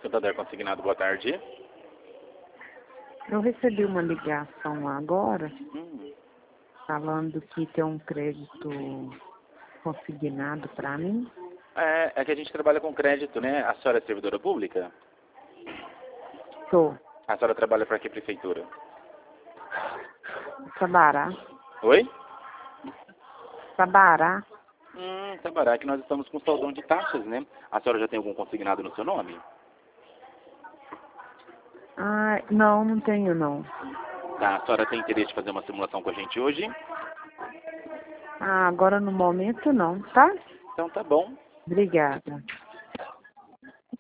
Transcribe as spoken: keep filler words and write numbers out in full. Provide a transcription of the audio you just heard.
Santander Consignado, boa tarde. Eu recebi uma ligação agora, Hum. falando que tem um crédito consignado para mim. É, é que a gente trabalha com crédito, né? A senhora é servidora pública? Sou. A senhora trabalha para que prefeitura? Sabará. Oi? Sabará. Hum, Sabará, que nós estamos com saldão de taxas, né? A senhora já tem algum consignado no seu nome? Ah, não, não tenho não. Tá, a senhora tem interesse de fazer uma simulação com a gente hoje? Ah, agora no momento não, tá? Então tá bom. Obrigada.